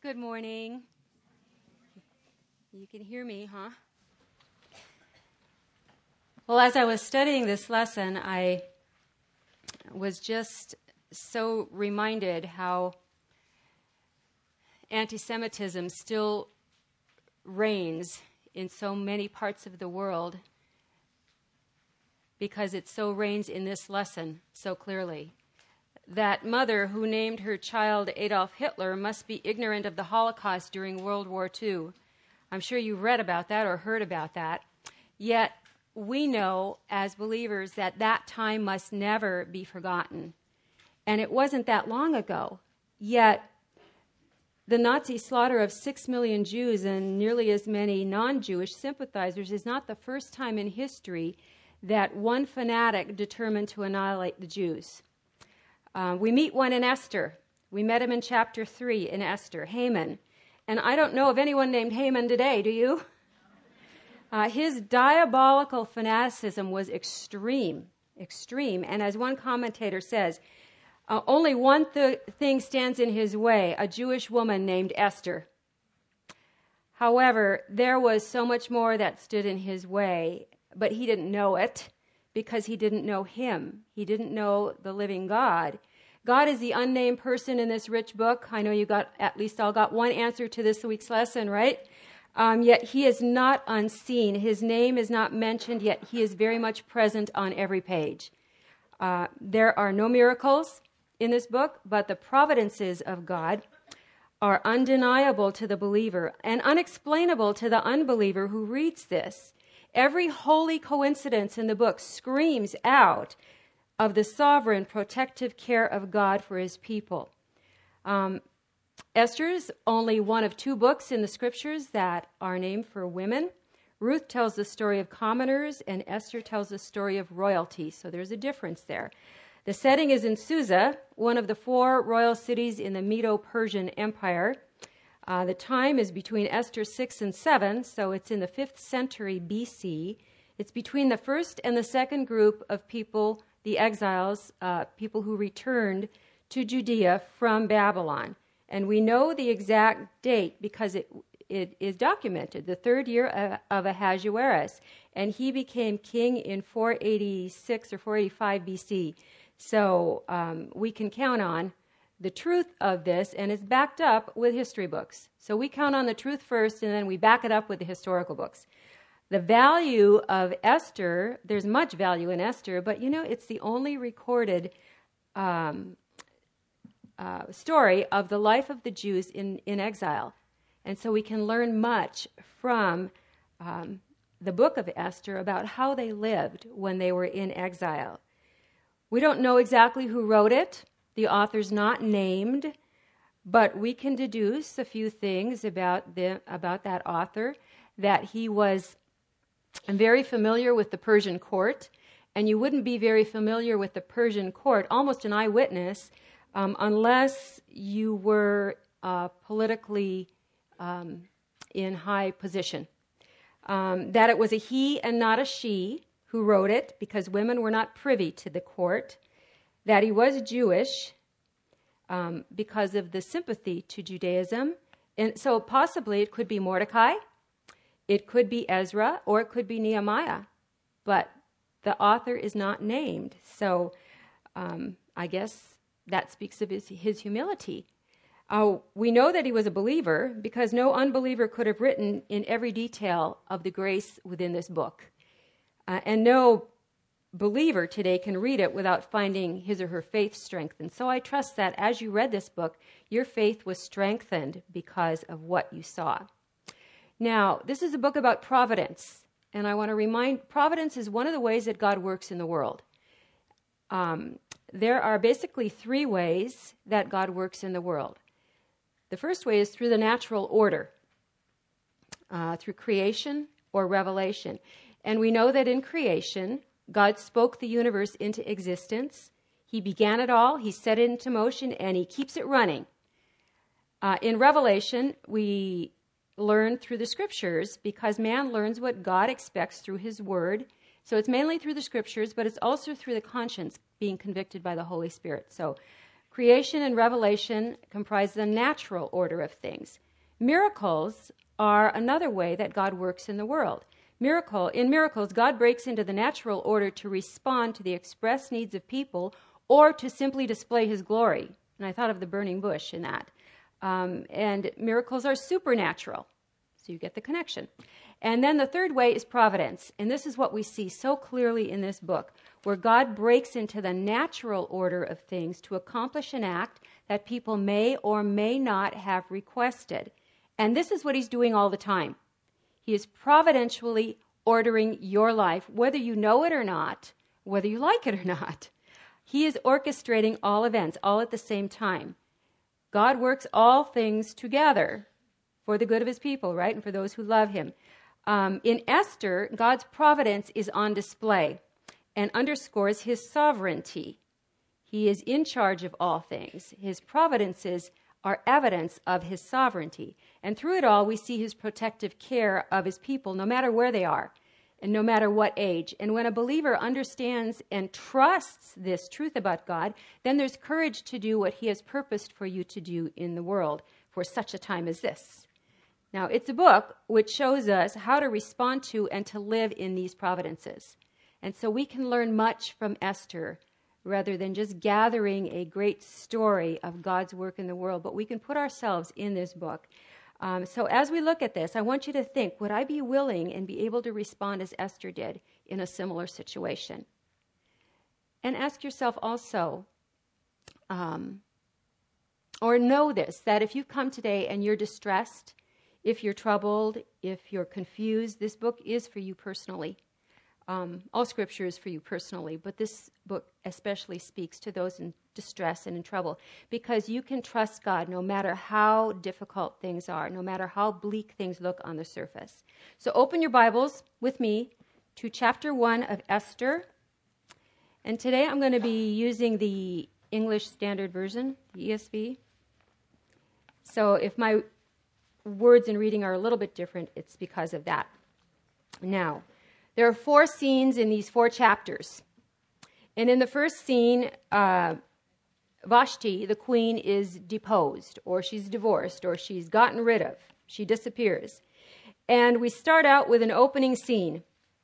Good morning. You can hear me, huh? Well, as I was studying this lesson, I was just so reminded how anti-Semitism still reigns in so many parts of the world because it so reigns in this lesson so clearly. That mother who named her child Adolf Hitler must be ignorant of the Holocaust during World War II. I'm sure you read about that or heard about that. Yet we know as believers that that time must never be forgotten. And it wasn't that long ago. Yet the Nazi slaughter of 6 million Jews and nearly as many non-Jewish sympathizers is not the first time in history that one fanatic determined to annihilate the Jews. We meet one in Esther. We met him in chapter 3 in Esther, Haman. And I don't know of anyone named Haman today, do you? His diabolical fanaticism was extreme. And as one commentator says, only one thing stands in his way, a Jewish woman named Esther. However, there was so much more that stood in his way, but he didn't know it because he didn't know him. He didn't know the living God. God is the unnamed person in this rich book. I know you got at least all got one answer to this week's lesson, right? Yet he is not unseen. His name is not mentioned, yet he is very much present on every page. There are no miracles in this book, but the providences of God are undeniable to the believer and unexplainable to the unbeliever who reads this. Every holy coincidence in the book screams out of the sovereign protective care of God for his people. Esther is only one of 2 books in the scriptures that are named for women. Ruth tells the story of commoners, and Esther tells the story of royalty, so there's a difference there. The setting is in Susa, one of the 4 royal cities in the Medo-Persian Empire. The time is between Esther 6 and 7, so it's in the 5th century BC. It's between the first and the second group of people, the exiles, people who returned to Judea from Babylon. And we know the exact date because it is documented, the 3rd year of Ahasuerus. And he became king in 486 or 485 BC. So we can count on the truth of this, and it's backed up with history books. So we count on the truth first, and then we back it up with the historical books. The value of Esther, there's much value in Esther, but it's the only recorded story of the life of the Jews in exile. And so we can learn much from the book of Esther about how they lived when they were in exile. We don't know exactly who wrote it. The author's not named, but we can deduce a few things about that author, that he was very familiar with the Persian court, and you wouldn't be very familiar with the Persian court, almost an eyewitness, unless you were politically in high position. That it was a he and not a she who wrote it, because women were not privy to the court. That he was Jewish because of the sympathy to Judaism. And so possibly it could be Mordecai, it could be Ezra, or it could be Nehemiah. But the author is not named. So I guess that speaks of his humility. We know that he was a believer because no unbeliever could have written in every detail of the grace within this book. And no believer today can read it without finding his or her faith strengthened. So I trust that as you read this book, your faith was strengthened because of what you saw. Now, this is a book about providence, and I want to remind, providence is one of the ways that God works in the world. There are basically 3 ways that God works in the world. The first way is through the natural order, through creation or revelation. And we know that in creation, God spoke the universe into existence. He began it all, he set it into motion, and he keeps it running. In Revelation, we learn through the scriptures because man learns what God expects through his word. So it's mainly through the scriptures, but it's also through the conscience being convicted by the Holy Spirit. So Creation and revelation comprise the natural order of things. Miracles are another way that God works in the world. In miracles, God breaks into the natural order to respond to the express needs of people or to simply display his glory. And I thought of the burning bush in that. And miracles are supernatural. So you get the connection. And then the third way is providence. And this is what we see so clearly in this book, where God breaks into the natural order of things to accomplish an act that people may or may not have requested. And this is what he's doing all the time. He is providentially ordering your life, whether you know it or not, whether you like it or not. He is orchestrating all events, all at the same time. God works all things together for the good of his people, right? And for those who love him. In Esther, God's providence is on display and underscores his sovereignty. He is in charge of all things. His providences are evidence of his sovereignty. And through it all, we see his protective care of his people, no matter where they are and no matter what age. And when a believer understands and trusts this truth about God, then there's courage to do what he has purposed for you to do in the world for such a time as this. Now, it's a book which shows us how to respond to and to live in these providences. And so we can learn much from Esther rather than just gathering a great story of God's work in the world, but we can put ourselves in this book. So as we look at this, I want you to think, would I be willing and be able to respond as Esther did in a similar situation? And ask yourself also, or know this, that if you come today and you're distressed, if you're troubled, if you're confused, this book is for you personally. All scripture is for you personally, but this book especially speaks to those in distress and in trouble, because you can trust God no matter how difficult things are, no matter how bleak things look on the surface. So open your Bibles with me to chapter 1 of Esther. And today I'm going to be using the English Standard Version, the ESV. So if my words and reading are a little bit different, it's because of that. Now, there are 4 scenes in these 4 chapters. And in the first scene, Vashti, the queen, is deposed, or she's divorced, or she's gotten rid of. She disappears. And we start out with an opening scene.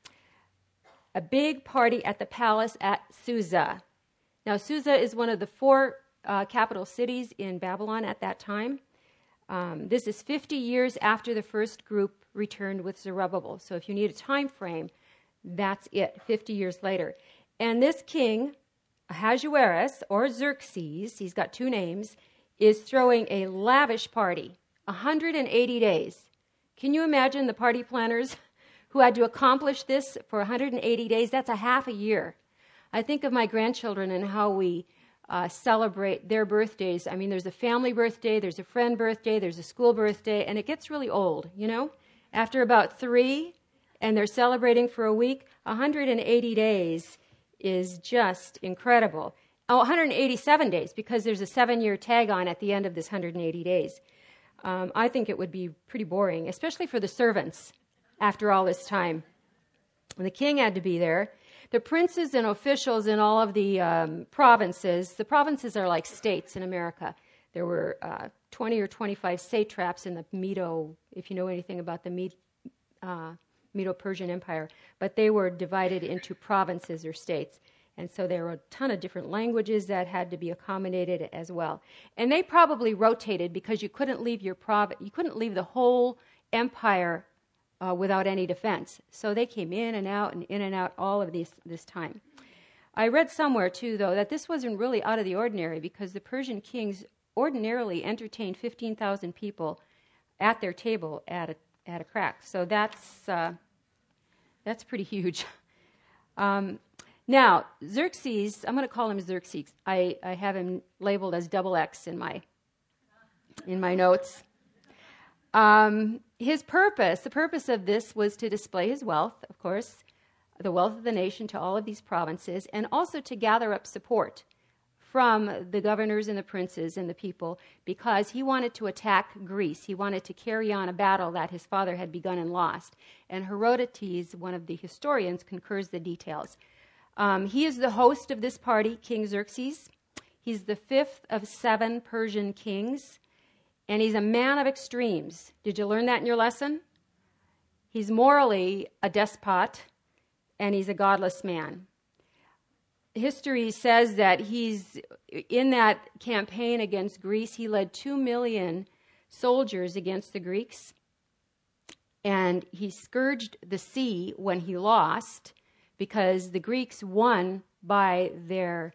A big party at the palace at Susa. Now, Susa is one of the 4 capital cities in Babylon at that time. This is 50 years after the first group returned with Zerubbabel. So if you need a time frame, that's it, 50 years later. And this king, Ahasuerus, or Xerxes, he's got 2 names, is throwing a lavish party, 180 days. Can you imagine the party planners who had to accomplish this for 180 days? That's a half a year. I think of my grandchildren and how we celebrate their birthdays. I mean, there's a family birthday, there's a friend birthday, there's a school birthday, and it gets really old, you know? After about 3, and they're celebrating for a week, 180 days is just incredible. Oh, 187 days, because there's a 7-year tag on at the end of this 180 days. I think it would be pretty boring, especially for the servants after all this time. And the king had to be there. The princes and officials in all of the provinces are like states in America. There were 20 or 25 satraps in the Medo, if you know anything about the Medo-Persian Empire, but they were divided into provinces or states. And so there were a ton of different languages that had to be accommodated as well. And they probably rotated because you couldn't leave you couldn't leave the whole empire without any defense. So they came in and out all of this time. I read somewhere, too, though, that this wasn't really out of the ordinary, because the Persian kings ordinarily entertained 15,000 people at their table at a crack. So that's pretty huge. Now, Xerxes, I'm going to call him Xerxes. I have him labeled as XX in my notes. The purpose of this was to display his wealth, of course, the wealth of the nation to all of these provinces, and also to gather up support from the governors and the princes and the people, because he wanted to attack Greece. He wanted to carry on a battle that his father had begun and lost. And Herodotus, one of the historians, concurs the details. He is the host of this party, King Xerxes. He's the fifth of 7 Persian kings, and he's a man of extremes. Did you learn that in your lesson? He's morally a despot, and he's a godless man. History says that he's in that campaign against Greece, he led 2 million soldiers against the Greeks, and he scourged the sea when he lost because the Greeks won by their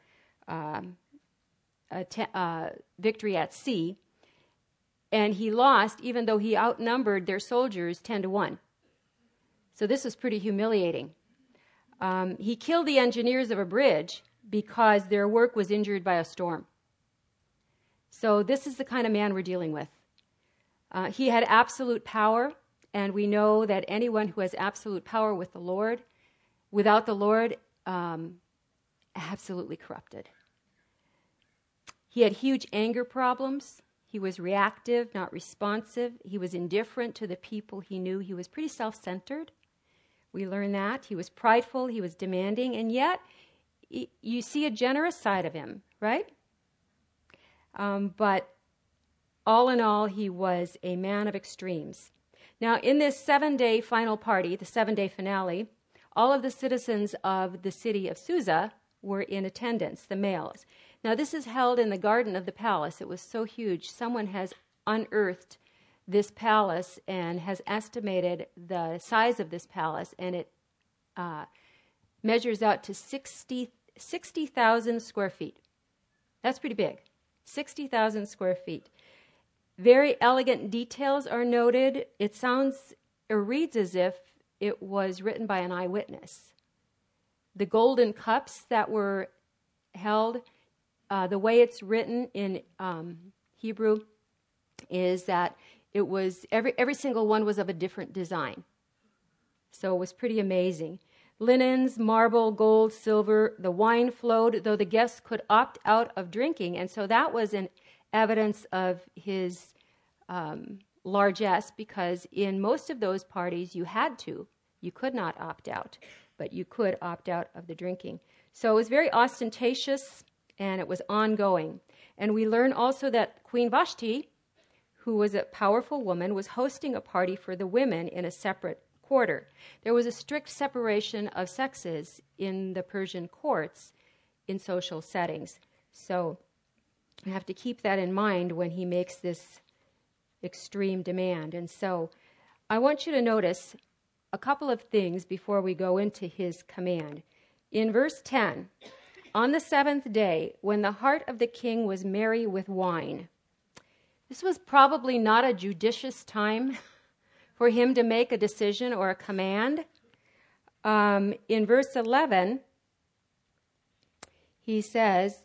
victory at sea, and he lost even though he outnumbered their soldiers 10-1. So this was pretty humiliating. He killed the engineers of a bridge because their work was injured by a storm. So this is the kind of man we're dealing with. He had absolute power, and we know that anyone who has absolute power with the Lord, without the Lord, absolutely corrupted. He had huge anger problems. He was reactive, not responsive. He was indifferent to the people he knew. He was pretty self-centered. We learn that. He was prideful, he was demanding, and yet you see a generous side of him, right? But all in all, he was a man of extremes. Now, in this 7-day final party, the 7-day finale, all of the citizens of the city of Susa were in attendance, the males. Now, this is held in the garden of the palace. It was so huge. Someone has unearthed this palace and has estimated the size of this palace, and it measures out to 60,000 square feet. That's pretty big, 60,000 square feet. Very elegant details are noted. It reads as if it was written by an eyewitness. The golden cups that were held, the way it's written in Hebrew is that it was every single one was of a different design. So it was pretty amazing. Linens, marble, gold, silver, the wine flowed, though the guests could opt out of drinking. And so that was an evidence of his largesse, because in most of those parties you could not opt out, but you could opt out of the drinking. So it was very ostentatious, and it was ongoing. And we learn also that Queen Vashti, who was a powerful woman, was hosting a party for the women in a separate quarter. There was a strict separation of sexes in the Persian courts in social settings. So you have to keep that in mind when he makes this extreme demand. And so I want you to notice a couple of things before we go into his command. In verse 10, on the 7th day, when the heart of the king was merry with wine. This was probably not a judicious time for him to make a decision or a command. In verse 11, he says,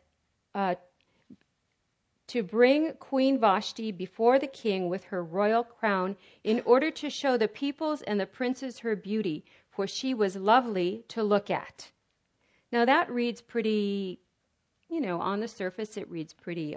to bring Queen Vashti before the king with her royal crown, in order to show the peoples and the princes her beauty, for she was lovely to look at. Now that reads pretty, on the surface it reads pretty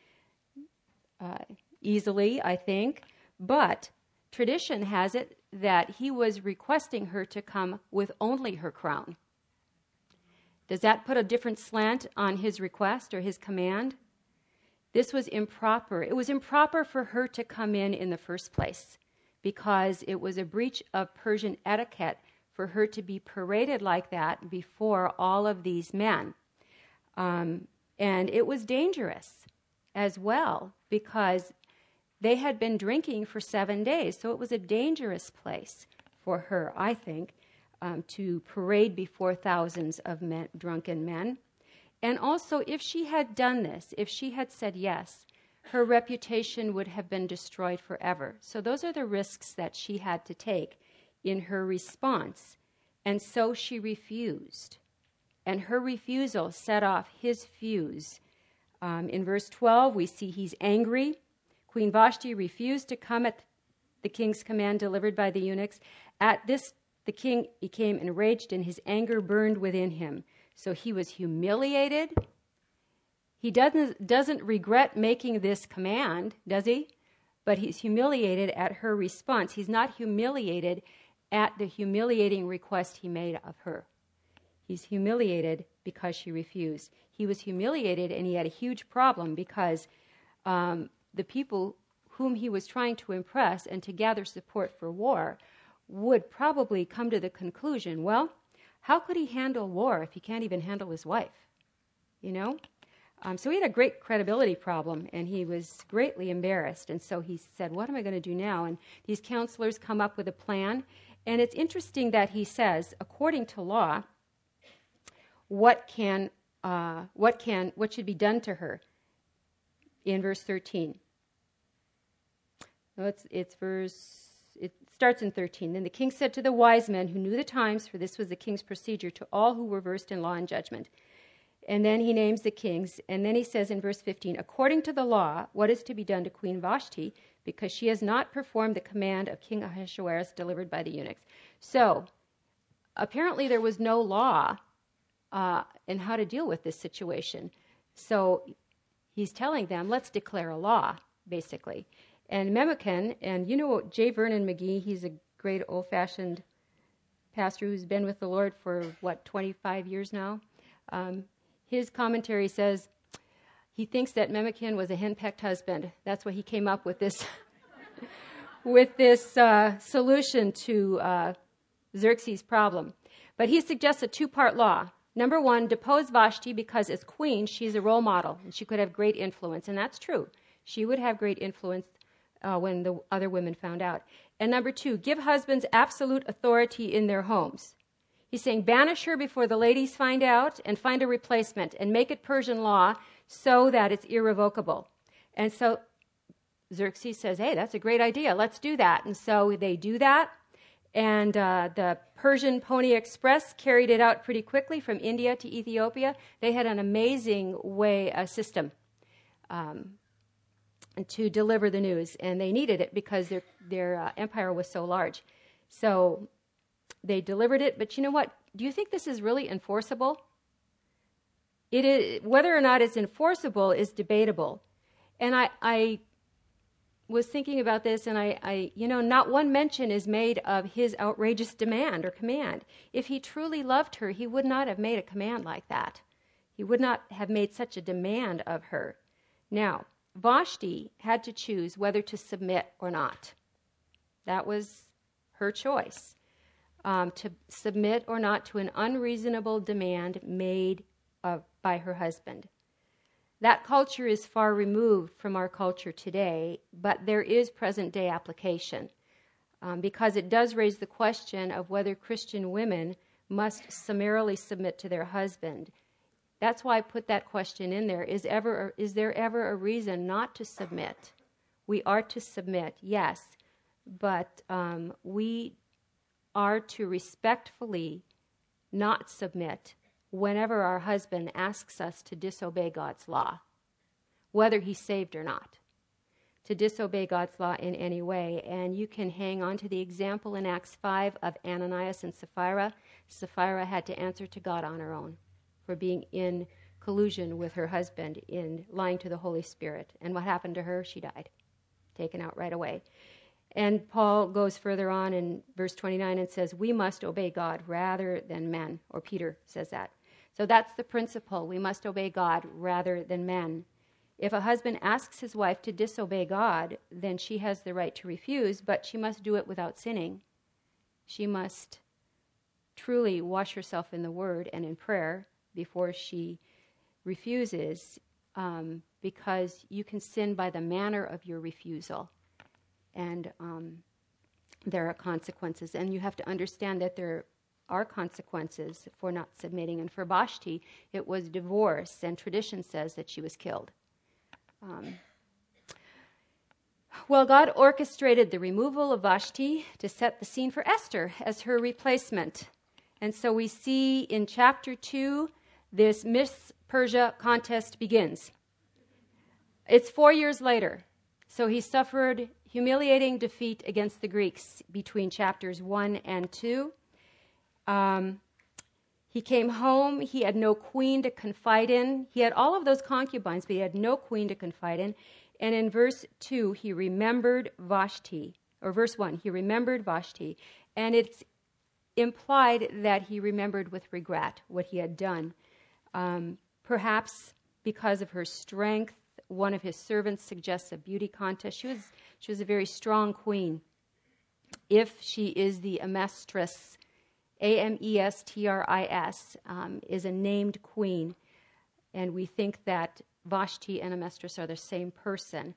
easily, I think. But tradition has it that he was requesting her to come with only her crown. Does that put a different slant on his request or his command? This was improper. It was improper for her to come in the first place, because it was a breach of Persian etiquette for her to be paraded like that before all of these men. And it was dangerous as well, because they had been drinking for 7 days. So it was a dangerous place for her, I think, to parade before thousands of drunken men. And also, if she had done this, if she had said yes, her reputation would have been destroyed forever. So those are the risks that she had to take in her response. And so she refused. And her refusal set off his fuse. In verse 12, we see he's angry. Queen Vashti refused to come at the king's command delivered by the eunuchs. At this, the king became enraged, and his anger burned within him. So he was humiliated. He doesn't regret making this command, does he? But he's humiliated at her response. He's not humiliated at the humiliating request he made of her. He's humiliated because she refused. He was humiliated, and he had a huge problem because the people whom he was trying to impress and to gather support for war would probably come to the conclusion, well, how could he handle war if he can't even handle his wife? You know? So he had a great credibility problem, and he was greatly embarrassed. And so he said, what am I going to do now? And these counselors come up with a plan. And it's interesting that he says, according to law, what should be done to her in verse 13. No, it starts in 13. Then the king said to the wise men who knew the times, for this was the king's procedure, to all who were versed in law and judgment. And then he names the kings. And then he says in verse 15, according to the law, what is to be done to Queen Vashti, because she has not performed the command of King Ahasuerus delivered by the eunuchs. So apparently there was no law in how to deal with this situation. So he's telling them, let's declare a law, basically. And Memucan, and you know J. Vernon McGee, he's a great old-fashioned pastor who's been with the Lord for, 25 years now? His commentary says he thinks that Memucan was a henpecked husband. That's why he came up with this solution to Xerxes' problem. But he suggests a two-part law. Number one, depose Vashti because as queen, she's a role model, and she could have great influence. And that's true. She would have great influence when the other women found out. And number two, give husbands absolute authority in their homes. He's saying banish her before the ladies find out and find a replacement and make it Persian law so that it's irrevocable. And so Xerxes says, hey, that's a great idea. Let's do that. And so they do that. And the Persian Pony Express carried it out pretty quickly from India to Ethiopia. They had an amazing system to deliver the news, and they needed it because their empire was so large. So they delivered it, but you know what? Do you think this is really enforceable? It is. Whether or not it's enforceable is debatable. And I was thinking about this, and I not one mention is made of his outrageous demand or command. If he truly loved her, he would not have made a command like that. He would not have made such a demand of her. Now, Vashti had to choose whether to submit or not. That was her choice, to submit or not to an unreasonable demand made by her husband. That culture is far removed from our culture today, but there is present-day application because it does raise the question of whether Christian women must summarily submit to their husband. That's why I put that question in there. Is there ever a reason not to submit? We are to submit, yes, but we are to respectfully not submit whenever our husband asks us to disobey God's law, whether he's saved or not, to disobey God's law in any way. And you can hang on to the example in Acts 5 of Ananias and Sapphira. Sapphira had to answer to God on her own for being in collusion with her husband in lying to the Holy Spirit. And what happened to her? She died, taken out right away. And Paul goes further on in verse 29 and says, we must obey God rather than men, or Peter says that. So that's the principle. We must obey God rather than men. If a husband asks his wife to disobey God, then she has the right to refuse, but she must do it without sinning. She must truly wash herself in the Word and in prayer before she refuses, because you can sin by the manner of your refusal. And there are consequences. And you have to understand that there are consequences for not submitting. And for Vashti, it was divorce, and tradition says that she was killed. Well, God orchestrated the removal of Vashti to set the scene for Esther as her replacement. And so we see in chapter 2, this Miss Persia contest begins. It's 4 years later. So he suffered humiliating defeat against the Greeks between chapters 1 and 2. He came home. He had no queen to confide in. He had all of those concubines, but he had no queen to confide in. And in verse 2, he remembered Vashti. Or verse 1, he remembered Vashti. And it's implied that he remembered with regret what he had done. Perhaps because of her strength, one of his servants suggests a beauty contest. She was a very strong queen. If she is the Amestris, Amestris, is a named queen, and we think that Vashti and Amestris are the same person.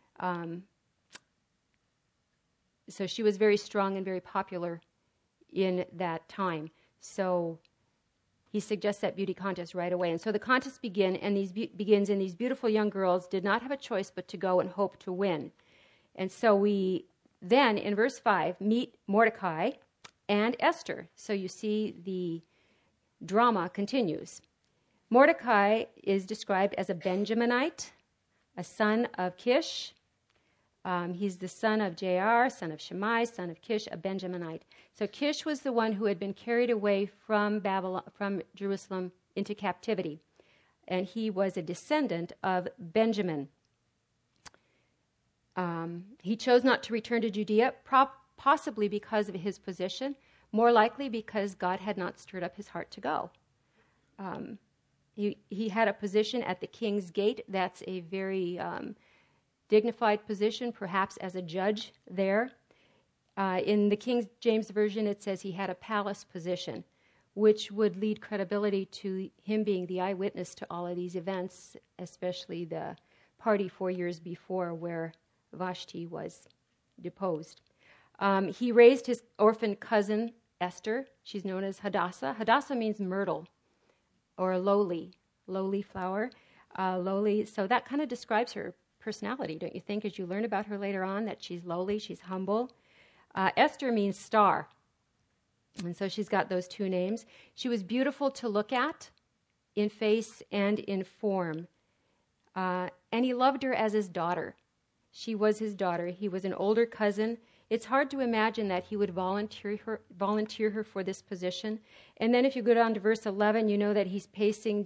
So she was very strong and very popular in that time. So he suggests that beauty contest right away. And so the contest begins, and these beautiful young girls did not have a choice but to go and hope to win. And so we then, in verse 5, meet Mordecai and Esther. So you see the drama continues. Mordecai is described as a Benjaminite, a son of Kish. He's the son of Jair, son of Shimei, son of Kish, a Benjaminite. So Kish was the one who had been carried away from Jerusalem into captivity, and he was a descendant of Benjamin. He chose not to return to Judea, possibly because of his position, more likely because God had not stirred up his heart to go. He had a position at the king's gate. That's a very dignified position, perhaps as a judge there. In the King James Version, it says he had a palace position, which would lead credibility to him being the eyewitness to all of these events, especially the party 4 years before where Vashti was deposed. He raised his orphan cousin, Esther. She's known as Hadassah. Hadassah means myrtle or lowly flower. Lowly. So that kind of describes her personality, don't you think, as you learn about her later on, that she's lowly, she's humble. Esther means star. And so she's got those two names. She was beautiful to look at in face and in form. And he loved her as his daughter. She was his daughter. He was an older cousin. It's hard to imagine that he would volunteer her for this position. And then if you go down to verse 11, you know that he's pacing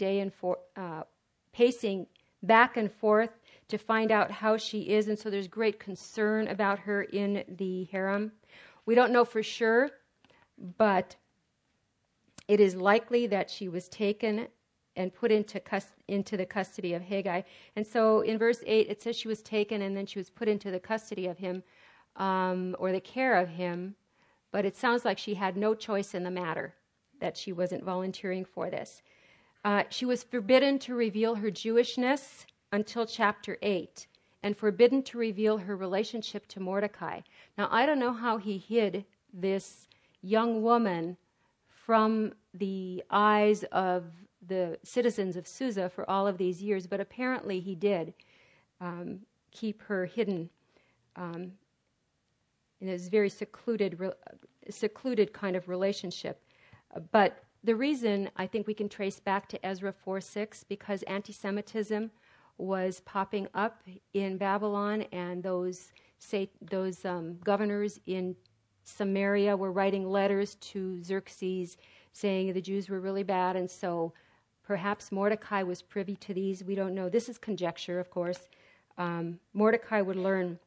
back and forth to find out how she is. And so there's great concern about her in the harem. We don't know for sure, but it is likely that she was taken and put into the custody of Haggai. And so in verse 8, it says she was taken and then she was put into the custody of him, or the care of him. But it sounds like she had no choice in the matter, that she wasn't volunteering for this. She was forbidden to reveal her Jewishness until chapter 8, and forbidden to reveal her relationship to Mordecai. Now, I don't know how he hid this young woman from the eyes of the citizens of Susa for all of these years, but apparently he did keep her hidden in this very secluded kind of relationship. But the reason I think we can trace back to Ezra 4:6, because anti-Semitism was popping up in Babylon, and those governors in Samaria were writing letters to Xerxes saying the Jews were really bad, and so perhaps Mordecai was privy to these. We don't know. This is conjecture, of course. Mordecai would learn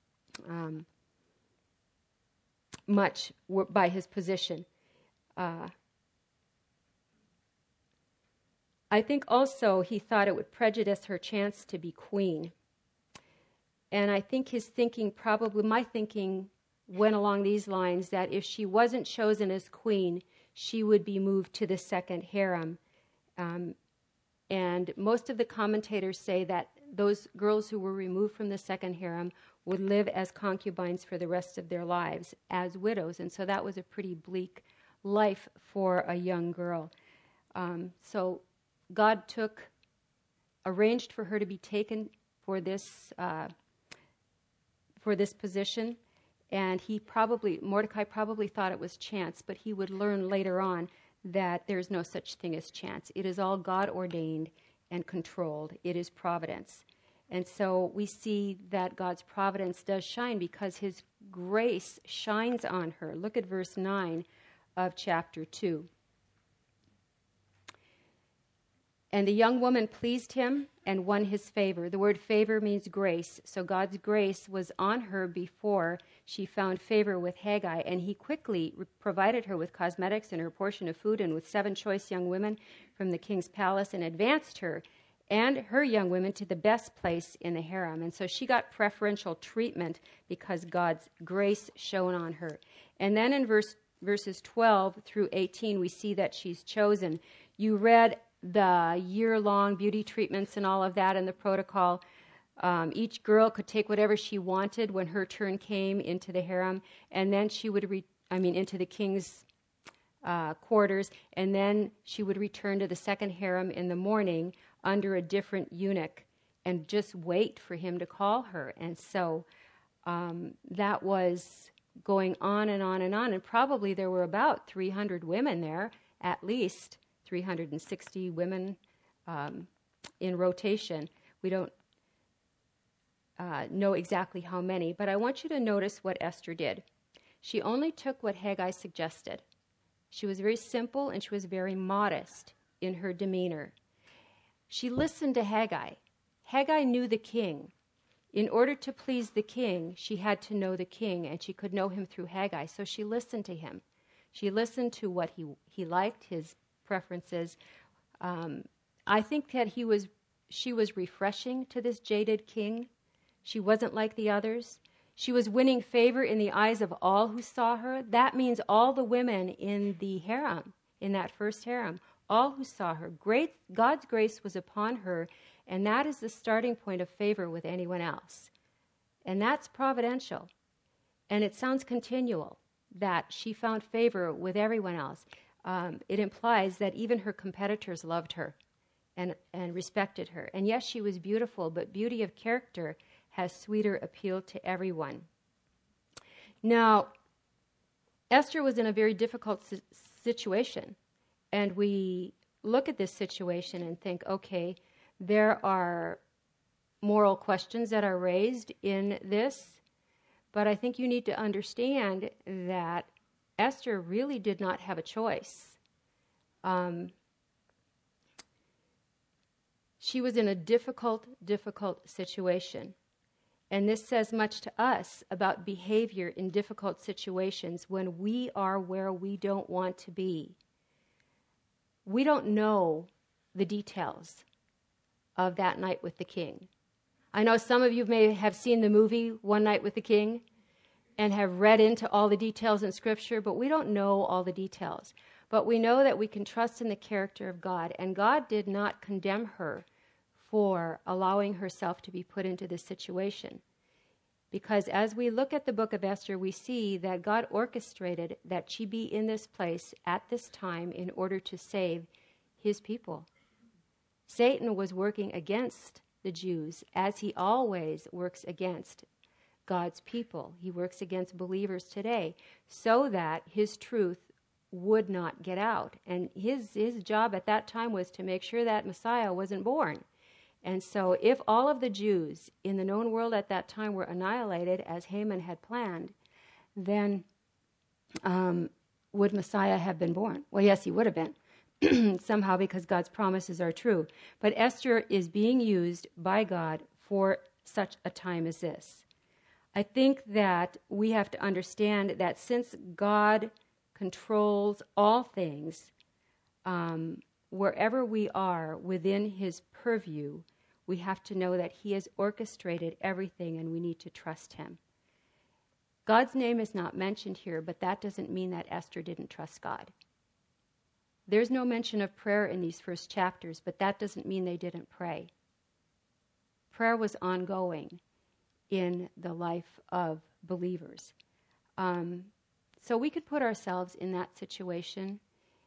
much by his position. I think also he thought it would prejudice her chance to be queen. And I think my thinking went along these lines, that if she wasn't chosen as queen, she would be moved to the second harem. And most of the commentators say that those girls who were removed from the second harem would live as concubines for the rest of their lives, as widows. And so that was a pretty bleak life for a young girl. So God arranged for her to be taken for this position, and Mordecai probably thought it was chance, but he would learn later on that there's no such thing as chance. It is all God ordained and controlled. It is providence. And so we see that God's providence does shine because his grace shines on her. Look at verse 9 of chapter 2. And the young woman pleased him and won his favor. The word favor means grace. So God's grace was on her before she found favor with Haggai. And he quickly provided her with cosmetics and her portion of food and with 7 choice young women from the king's palace and advanced her and her young women to the best place in the harem. And so she got preferential treatment because God's grace shone on her. And then in verses 12 through 18, we see that she's chosen. You read the year-long beauty treatments and all of that in the protocol. Each girl could take whatever she wanted when her turn came into the harem, and then she would into the king's quarters, and then she would return to the second harem in the morning under a different eunuch and just wait for him to call her. And so that was going on and on and on, and probably there were about 300 women there, at least 360 women in rotation. We don't know exactly how many, but I want you to notice what Esther did. She only took what Haggai suggested. She was very simple and she was very modest in her demeanor. She listened to Haggai. Haggai knew the king. In order to please the king, she had to know the king, and she could know him through Haggai. So she listened to him. She listened to what he liked, his preferences. I think that she was refreshing to this jaded king. She wasn't like the others. She was winning favor in the eyes of all who saw her. That means all the women in the harem, in that first harem, all who saw her. God's grace was upon her, and that is the starting point of favor with anyone else. And that's providential. And it sounds continual, that she found favor with everyone else. It implies that even her competitors loved her and respected her. And yes, she was beautiful, but beauty of character has sweeter appeal to everyone. Now, Esther was in a very difficult situation. And we look at this situation and think, okay, there are moral questions that are raised in this, but I think you need to understand that Esther really did not have a choice. She was in a difficult situation. And this says much to us about behavior in difficult situations when we are where we don't want to be. We don't know the details of that night with the king. I know some of you may have seen the movie One Night with the King and have read into all the details in Scripture, but we don't know all the details. But we know that we can trust in the character of God, and God did not condemn her for allowing herself to be put into this situation. Because as we look at the book of Esther, we see that God orchestrated that she be in this place at this time in order to save his people. Satan was working against the Jews, as he always works against God's people. He works against believers today so that his truth would not get out. And his job at that time was to make sure that Messiah wasn't born. And so if all of the Jews in the known world at that time were annihilated, as Haman had planned, then would Messiah have been born? Well, yes, he would have been, somehow, because God's promises are true. But Esther is being used by God for such a time as this. I think that we have to understand that since God controls all things, wherever we are within his purview, we have to know that he has orchestrated everything and we need to trust him. God's name is not mentioned here, but that doesn't mean that Esther didn't trust God. There's no mention of prayer in these first chapters, but that doesn't mean they didn't pray. Prayer was ongoing in the life of believers. So we could put ourselves in that situation.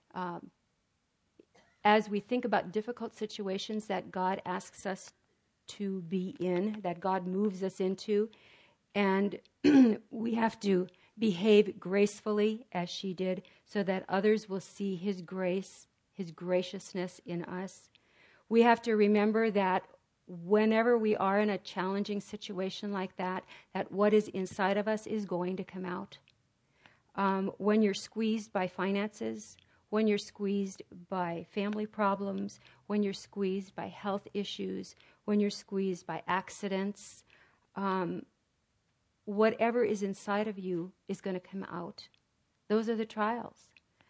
As we think about difficult situations that God asks us to be in, that God moves us into, and we have to behave gracefully as she did so that others will see his grace, his graciousness in us. We have to remember that whenever we are in a challenging situation like that what is inside of us is going to come out. When you're squeezed by finances, when you're squeezed by family problems, when you're squeezed by health issues, when you're squeezed by accidents. Whatever is inside of you is going to come out. Those are the trials.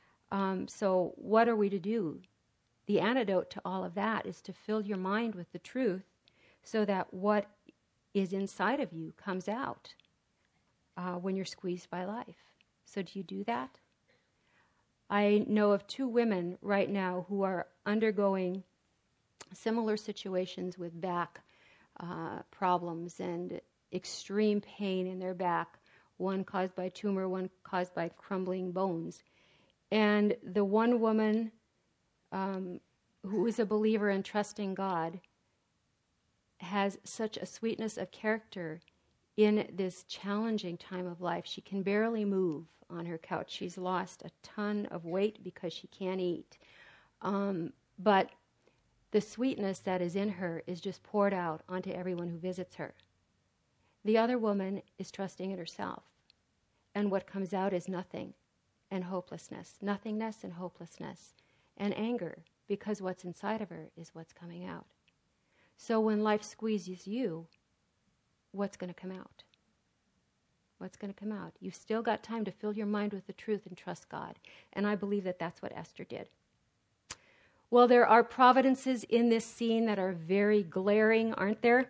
So what are we to do? The antidote to all of that is to fill your mind with the truth so that what is inside of you comes out when you're squeezed by life. So do you do that? I know of 2 women right now who are undergoing similar situations with back problems and extreme pain in their back, one caused by tumor, one caused by crumbling bones. And the one woman who is a believer and trusting God has such a sweetness of character in this challenging time of life. She can barely move on her couch. She's lost a ton of weight because she can't eat. But the sweetness that is in her is just poured out onto everyone who visits her. The other woman is trusting in herself. And what comes out is nothing and hopelessness, nothingness and hopelessness and anger, because what's inside of her is what's coming out. So when life squeezes you, what's going to come out? What's going to come out? You've still got time to fill your mind with the truth and trust God. And I believe that that's what Esther did. Well, there are providences in this scene that are very glaring, aren't there?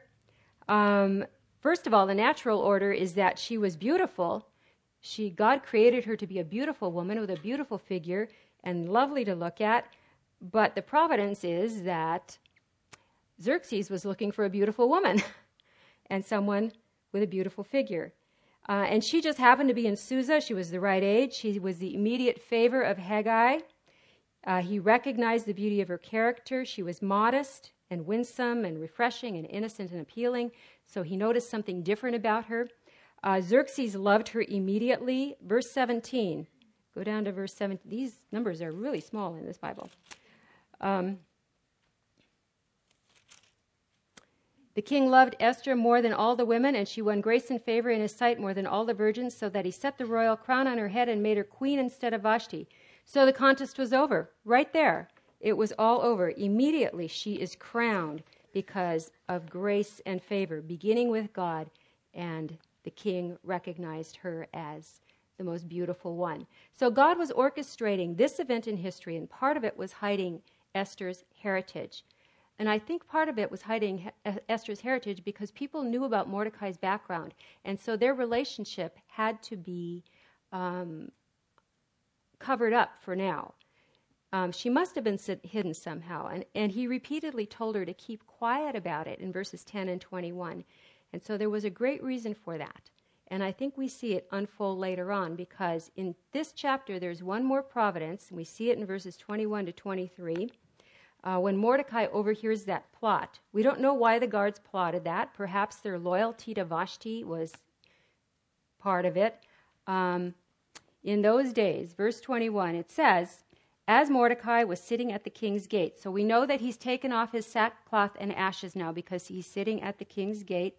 First of all, the natural order is that she was beautiful. God created her to be a beautiful woman with a beautiful figure and lovely to look at. But the providence is that Xerxes was looking for a beautiful woman and someone with a beautiful figure. And she just happened to be in Susa. She was the right age. She was the immediate favor of Haggai. He recognized the beauty of her character. She was modest and winsome and refreshing and innocent and appealing. So he noticed something different about her. Xerxes loved her immediately. Verse 17. Go down to verse 17. These numbers are really small in this Bible. The king loved Esther more than all the women, and she won grace and favor in his sight more than all the virgins, so that he set the royal crown on her head and made her queen instead of Vashti. So the contest was over. Right there. It was all over. Immediately she is crowned because of grace and favor, beginning with God, and the king recognized her as the most beautiful one. So God was orchestrating this event in history, and part of it was hiding Esther's heritage. And I think part of it was hiding Esther's heritage because people knew about Mordecai's background, and so their relationship had to be covered up for now. She must have been hidden somehow, and he repeatedly told her to keep quiet about it in verses 10 and 21. And so there was a great reason for that. And I think we see it unfold later on, because in this chapter there's one more providence, and we see it in verses 21 to 23. When Mordecai overhears that plot. We don't know why the guards plotted that. Perhaps their loyalty to Vashti was part of it. In those days, verse 21, it says, as Mordecai was sitting at the king's gate. So we know that he's taken off his sackcloth and ashes now because he's sitting at the king's gate.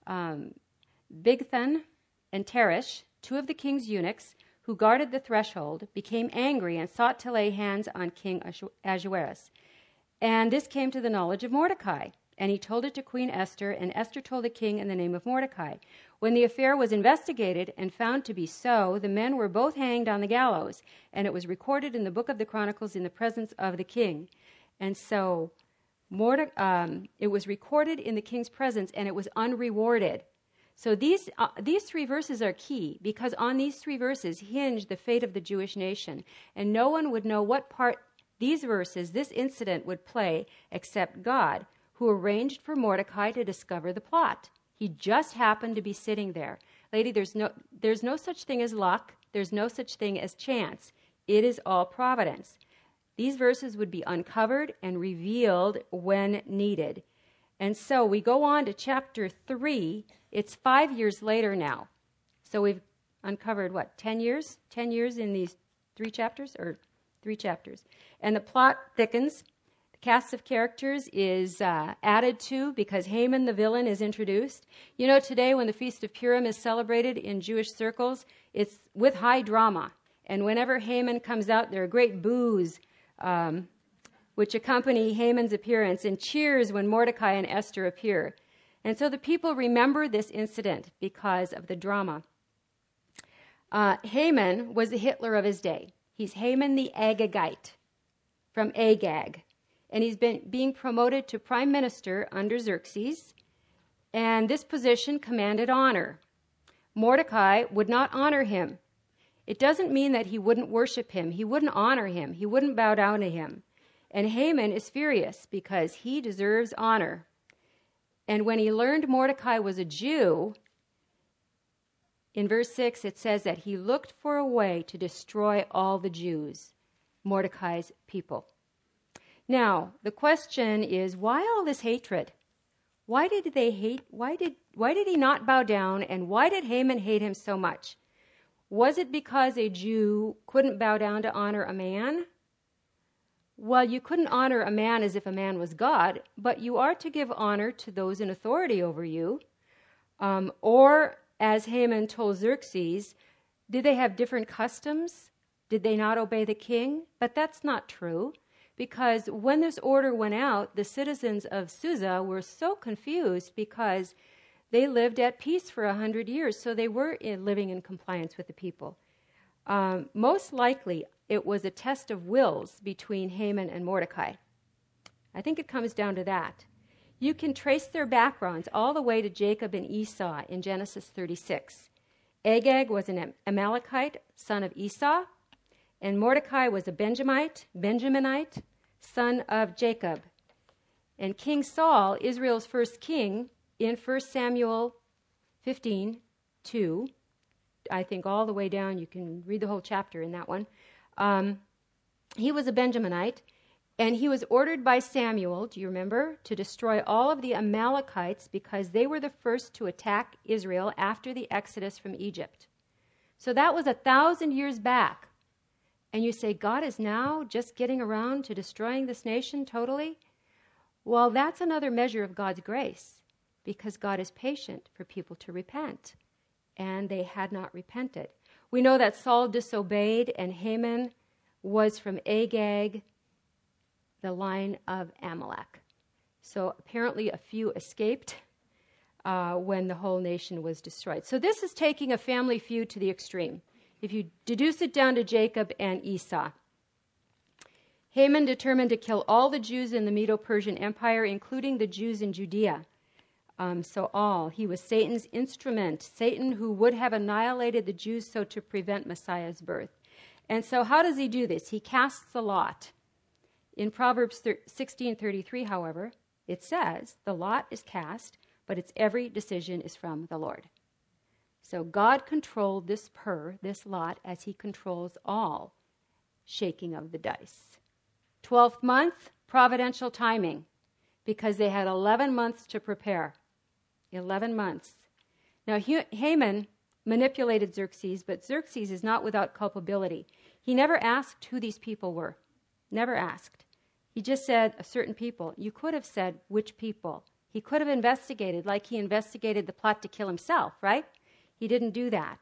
Bigthan and Teresh, 2 of the king's eunuchs who guarded the threshold, became angry and sought to lay hands on King Ahasuerus. And this came to the knowledge of Mordecai. And he told it to Queen Esther, and Esther told the king in the name of Mordecai. When the affair was investigated and found to be so, the men were both hanged on the gallows, and it was recorded in the book of the Chronicles in the presence of the king. And so it was recorded in the king's presence, and it was unrewarded. So these 3 verses are key, because on these 3 verses hinge the fate of the Jewish nation, and no one would know what part these verses, this incident, would play except God, who arranged for Mordecai to discover the plot. He just happened to be sitting there. Lady, there's no such thing as luck. There's no such thing as chance. It is all providence. These verses would be uncovered and revealed when needed. And so we go on to chapter 3. It's 5 years later now. So we've uncovered, 10 years? 10 years in these 3 chapters? Or 3 chapters. And the plot thickens. Cast of characters is added to because Haman the villain is introduced. You know, today when the Feast of Purim is celebrated in Jewish circles, it's with high drama. And whenever Haman comes out, there are great boos which accompany Haman's appearance, and cheers when Mordecai and Esther appear. And so the people remember this incident because of the drama. Haman was the Hitler of his day. He's Haman the Agagite from Agag. And he's been being promoted to prime minister under Xerxes. And this position commanded honor. Mordecai would not honor him. It doesn't mean that he wouldn't worship him. He wouldn't honor him. He wouldn't bow down to him. And Haman is furious because he deserves honor. And when he learned Mordecai was a Jew, in verse 6 it says that he looked for a way to destroy all the Jews, Mordecai's people. Now, the question is, why all this hatred? Why did they hate? Why did he not bow down, and why did Haman hate him so much? Was it because a Jew couldn't bow down to honor a man? Well, you couldn't honor a man as if a man was God, but you are to give honor to those in authority over you. Or, as Haman told Xerxes, did they have different customs? Did they not obey the king? But that's not true, because when this order went out, the citizens of Susa were so confused because they lived at peace for 100 years, so they were living in compliance with the people. Most likely, it was a test of wills between Haman and Mordecai. I think it comes down to that. You can trace their backgrounds all the way to Jacob and Esau in Genesis 36. Agag was an Amalekite, son of Esau, and Mordecai was a Benjaminite, son of Jacob. And King Saul, Israel's first king, in 1 Samuel 15:2, I think all the way down, you can read the whole chapter in that one. He was a Benjaminite, and he was ordered by Samuel, do you remember, to destroy all of the Amalekites because they were the first to attack Israel after the Exodus from Egypt. So that was 1,000 years back. And you say, God is now just getting around to destroying this nation totally? Well, that's another measure of God's grace, because God is patient for people to repent. And they had not repented. We know that Saul disobeyed, and Haman was from Agag, the line of Amalek. So apparently a few escaped when the whole nation was destroyed. So this is taking a family feud to the extreme. If you deduce it down to Jacob and Esau. Haman determined to kill all the Jews in the Medo-Persian Empire, including the Jews in Judea. He was Satan's instrument, Satan who would have annihilated the Jews so to prevent Messiah's birth. And so how does he do this? He casts a lot. In Proverbs 16:33, however, it says, the lot is cast, but its every decision is from the Lord. So God controlled this lot, as he controls all shaking of the dice. 12th month, providential timing, because they had 11 months to prepare. 11 months. Now, Haman manipulated Xerxes, but Xerxes is not without culpability. He never asked who these people were. Never asked. He just said a certain people. You could have said which people. He could have investigated, like he investigated the plot to kill himself, right? He didn't do that.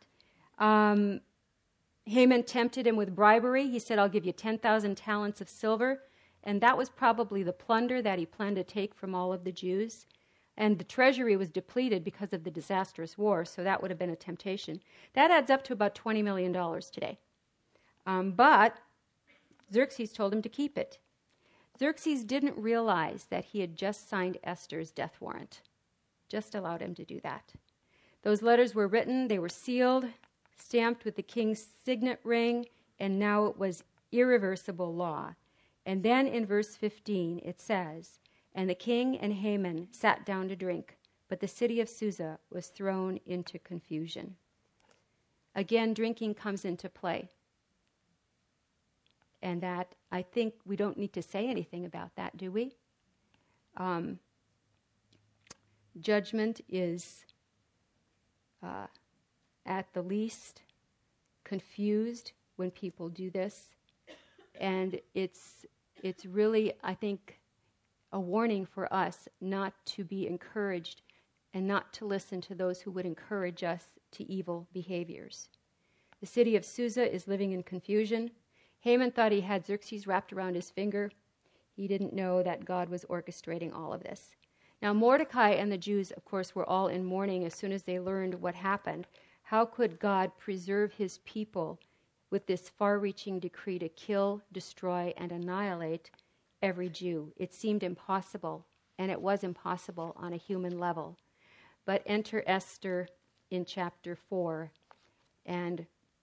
Haman tempted him with bribery. He said, I'll give you 10,000 talents of silver. And that was probably the plunder that he planned to take from all of the Jews. And the treasury was depleted because of the disastrous war, so that would have been a temptation. That adds up to about $20 million today. But Xerxes told him to keep it. Xerxes didn't realize that he had just signed Esther's death warrant. Just allowed him to do that. Those letters were written, they were sealed, stamped with the king's signet ring, and now it was irreversible law. And then in verse 15 it says, and the king and Haman sat down to drink, but the city of Susa was thrown into confusion. Again, drinking comes into play. And that, I think we don't need to say anything about that, do we? Judgment is, at the least, confused when people do this. And it's really, I think, a warning for us not to be encouraged and not to listen to those who would encourage us to evil behaviors. The city of Susa is living in confusion. Haman thought he had Xerxes wrapped around his finger. He didn't know that God was orchestrating all of this. Now, Mordecai and the Jews, of course, were all in mourning as soon as they learned what happened. How could God preserve his people with this far-reaching decree to kill, destroy, and annihilate every Jew? It seemed impossible, and it was impossible on a human level. But enter Esther in chapter 4 and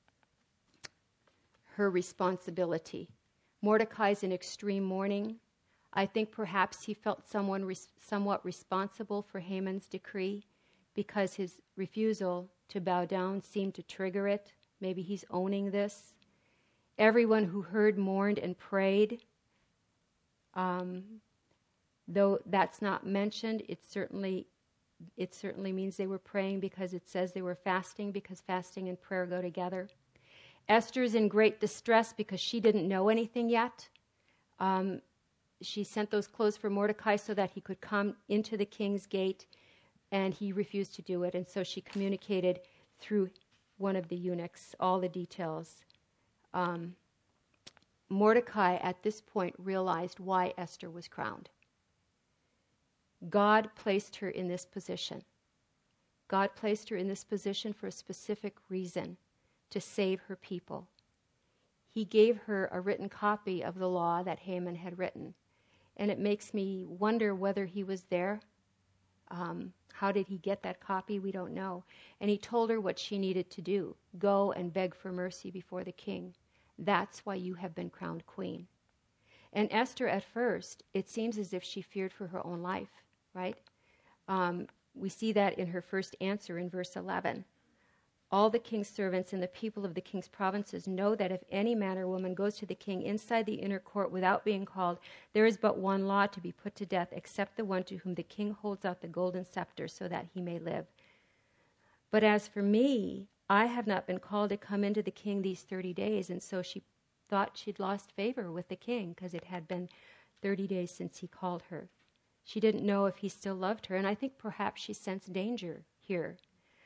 her responsibility. Mordecai's in extreme mourning. I think perhaps he felt somewhat responsible for Haman's decree because his refusal to bow down seemed to trigger it. Maybe he's owning this. Everyone who heard mourned and prayed. Though that's not mentioned, it certainly means they were praying, because it says they were fasting, because fasting and prayer go together. Esther's in great distress because she didn't know anything yet. She sent those clothes for Mordecai so that he could come into the king's gate, and he refused to do it. And so she communicated through one of the eunuchs all the details. Mordecai, at this point, realized why Esther was crowned. God placed her in this position. God placed her in this position for a specific reason, to save her people. He gave her a written copy of the law that Haman had written. And it makes me wonder whether he was there. How did he get that copy? We don't know. And he told her what she needed to do. Go and beg for mercy before the king. That's why you have been crowned queen. And Esther, at first, it seems as if she feared for her own life, right? We see that in her first answer in verse 11. All the king's servants and the people of the king's provinces know that if any man or woman goes to the king inside the inner court without being called, there is but one law to be put to death, except the one to whom the king holds out the golden scepter so that he may live. But as for me, I have not been called to come into the king these 30 days. And so she thought she'd lost favor with the king because it had been 30 days since he called her. She didn't know if he still loved her. And I think perhaps she sensed danger here.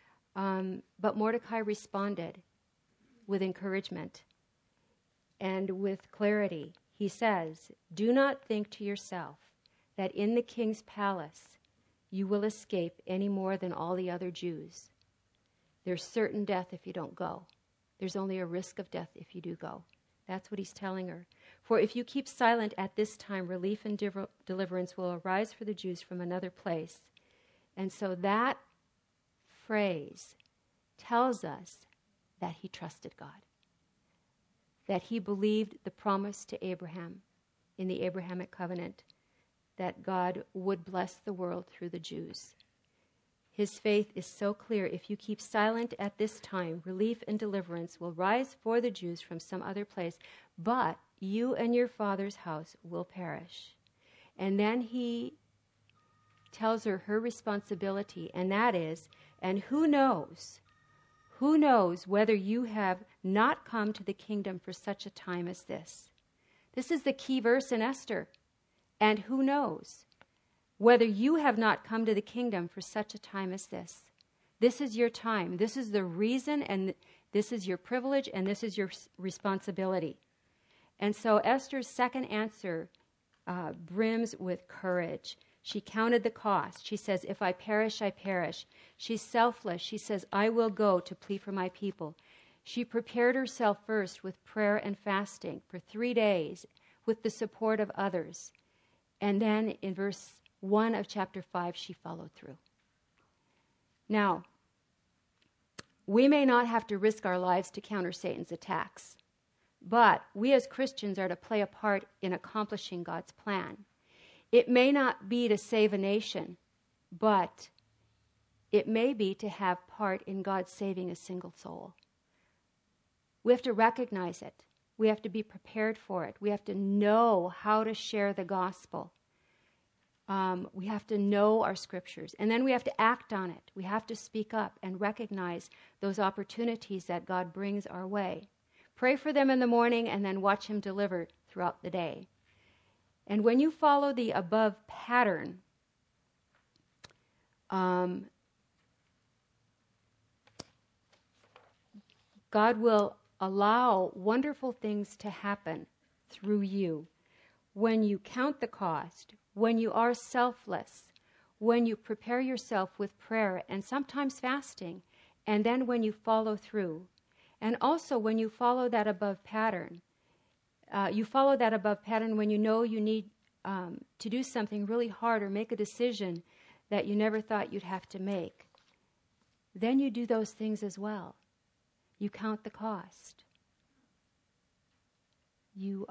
But Mordecai responded with encouragement and with clarity. He says, "Do not think to yourself that in the king's palace you will escape any more than all the other Jews. There's certain death if you don't go. There's only a risk of death if you do go." That's what he's telling her. "For if you keep silent at this time, relief and deliverance will arise for the Jews from another place." And so that phrase tells us that he trusted God, that he believed the promise to Abraham in the Abrahamic covenant, that God would bless the world through the Jews. His faith is so clear. If you keep silent at this time, relief and deliverance will rise for the Jews from some other place, but you and your father's house will perish. And then he tells her responsibility, and that is, and who knows whether you have not come to the kingdom for such a time as this. This is the key verse in Esther. And who knows whether you have not come to the kingdom for such a time as this. This is your time. This is the reason, and this is your privilege, and this is your responsibility. And so Esther's second answer brims with courage. She counted the cost. She says, "If I perish, I perish." She's selfless. She says, "I will go to plead for my people." She prepared herself first with prayer and fasting for 3 days with the support of others. And then in verse 1 of chapter 5, she followed through. Now, we may not have to risk our lives to counter Satan's attacks, but we as Christians are to play a part in accomplishing God's plan. It may not be to save a nation, but it may be to have part in God saving a single soul. We have to recognize it. We have to be prepared for it. We have to know how to share the gospel. We have to know our scriptures. And then we have to act on it. We have to speak up and recognize those opportunities that God brings our way. Pray for them in the morning and then watch him deliver throughout the day. And when you follow the above pattern, God will allow wonderful things to happen through you. when you count the cost, when you are selfless, when you prepare yourself with prayer and sometimes fasting, and then when you follow through. And also when you follow that above pattern. You follow that above pattern when you know you need to do something really hard or make a decision that you never thought you'd have to make. Then you do those things as well. You count the cost. You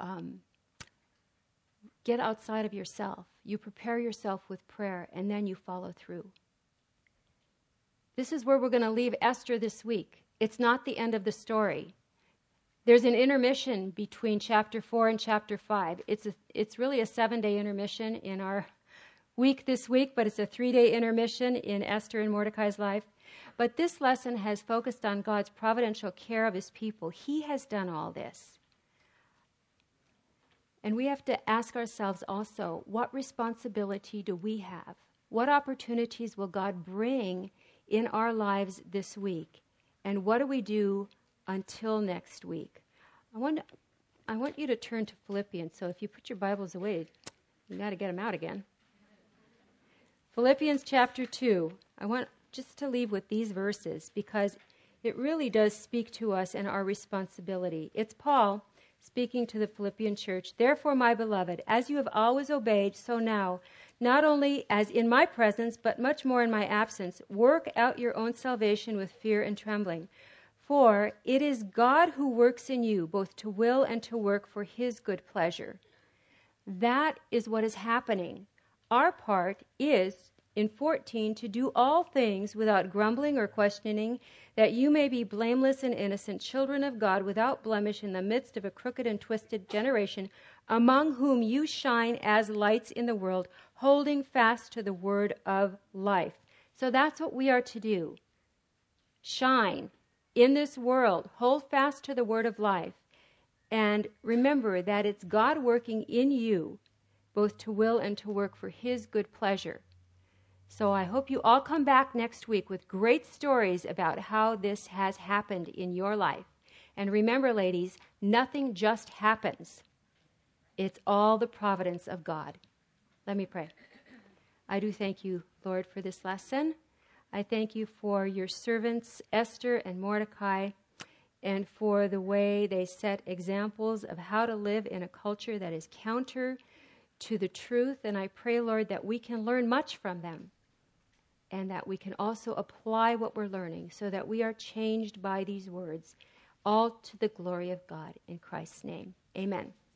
get outside of yourself. You prepare yourself with prayer, and then you follow through. This is where we're going to leave Esther this week. It's not the end of the story. There's an intermission between chapter 4 and chapter 5. It's really a 7-day intermission in our week this week, but it's a 3-day intermission in Esther and Mordecai's life. But this lesson has focused on God's providential care of his people. He has done all this. And we have to ask ourselves also, what responsibility do we have? What opportunities will God bring in our lives this week? And what do we do until next week? I want you to turn to Philippians. So if you put your Bibles away, you got to get them out again. Philippians chapter 2. I want just to leave with these verses because it really does speak to us and our responsibility. It's Paul speaking to the Philippian church. Therefore, my beloved, as you have always obeyed, so now, not only as in my presence, but much more in my absence, work out your own salvation with fear and trembling. For it is God who works in you, both to will and to work for his good pleasure. That is what is happening. Our part is, in 14, to do all things without grumbling or questioning, that you may be blameless and innocent, children of God, without blemish in the midst of a crooked and twisted generation, among whom you shine as lights in the world, holding fast to the word of life. So that's what we are to do. Shine in this world. Hold fast to the word of life. And remember that it's God working in you, both to will and to work for his good pleasure. So I hope you all come back next week with great stories about how this has happened in your life. And remember, ladies, nothing just happens. It's all the providence of God. Let me pray. I do thank you, Lord, for this lesson. I thank you for your servants, Esther and Mordecai, and for the way they set examples of how to live in a culture that is counter to the truth. And I pray, Lord, that we can learn much from them and that we can also apply what we're learning so that we are changed by these words, all to the glory of God. In Christ's name, amen.